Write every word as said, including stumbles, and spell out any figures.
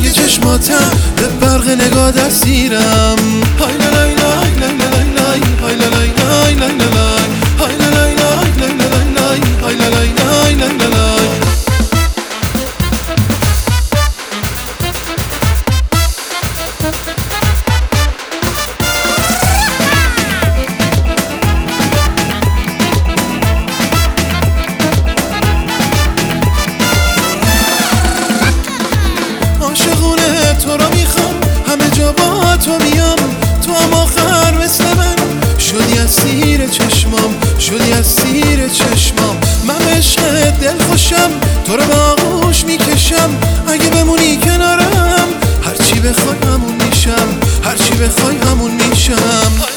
رنگ چشماتم به برق نگاه دستیرم. های لای لای لای لای لای های لای لای لای لای های لای لای لای لای های لای لای لای لای. عاشقونه تو رو میخوام، همه جا با تو میام، تو هم آخر مثل من شدی از سیر چشمام، شدی از سیر چشمام. من به عشقت دل خوشم، تو رو به آغوش میکشم، اگه بمونی کنارم هرچی بخوای همون میشم، هرچی بخوای همون میشم.